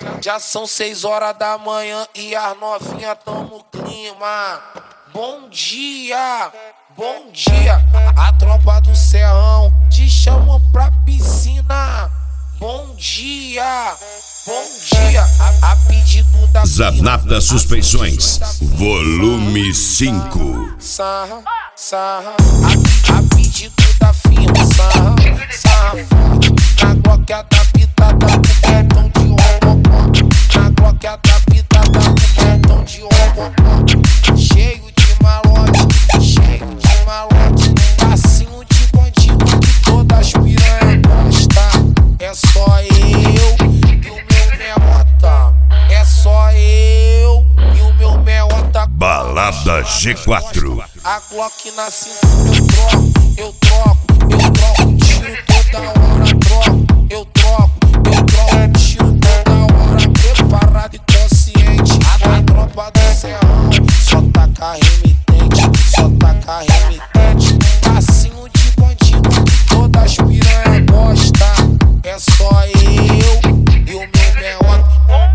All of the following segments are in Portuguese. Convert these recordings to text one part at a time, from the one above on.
Já são 6 horas da manhã e as novinhas tão no clima. Bom dia, bom dia. A tropa do Serrão te chamou pra piscina. Bom dia, bom dia. A pedido da Zanata Suspensões, volume 5. Sarra, sarra. A pedido da firma. Sarra, sarra forte. Na Glock adaptada com cartão de robocó. Na Glock adaptada com cartão de robocó. Cheio de malote, cheio de malote. Passinho de bandido que todas as piranhas gostam. É só eu e o meu meota. É só eu e o meu meota. Balada G4. A Glock na cintura eu troco tiro toda hora, eu troco tiro toda hora, preparado e consciente. A tropa do Serrão só taca remitente, só taca remitente. Passinho de bandido que todas as piranhas gostam. É só eu e o meu meota.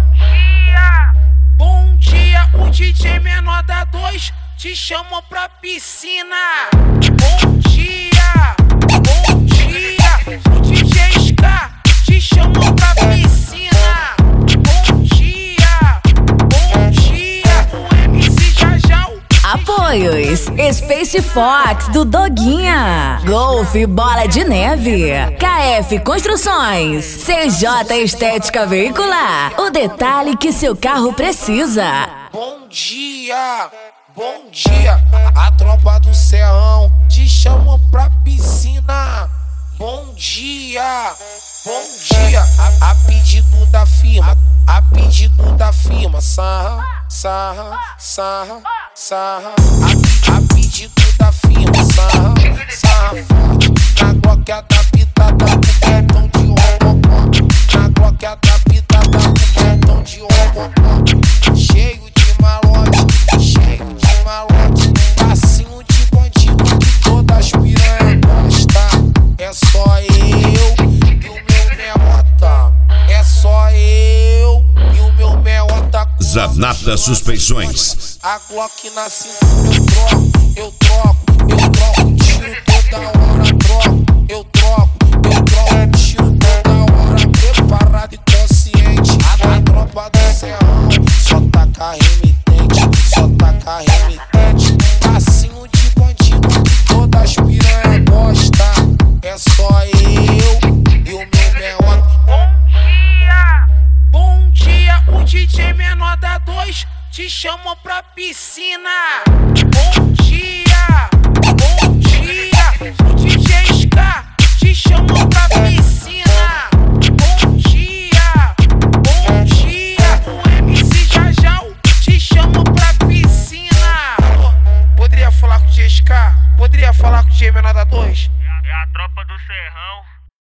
Bom dia, o DJ menor da 2 te chamou pra piscina. Bom dia, o DJ Ska te chamou pra piscina. Bom dia, o MC Jajal. Apoios: Space Fox do Doguinha, Golf Bola de Neve, KF Construções, CJ Estética Veicular, o detalhe que seu carro precisa. Bom dia, a tropa do Serrão te chamou pra piscina. Bom dia, a pedido da firma, sarra, sarra, sarra, sarra. A pedido da firma, sarra, sarra forte. Na Glock adaptada com cartão de robocó. Na Glock adaptada com cartão de robocó. Cheio de malote, passinho de bandido que todas as piranhas gostam. É só eu e o meu meota. É só eu e o meu meota. Zanata Suspensões. A Glock na cintura eu troco tiro toda hora, eu troco tiro toda hora, preparado e consciente. A tropa do Serrão só taca remitente, só taca remitente. Passinho de bandido que todas as piranhas gostam. É só eu e o meu meota. Bom dia, o DJ menor da 2 te chamou pra piscina. Bom dia, o DJ Ska te chamou pra piscina. Bom dia, o MC Jajal te chamou pra piscina. Poderia falar com o DJ Ska? Poderia falar com o DJ menor da 2? É a tropa do Serrão.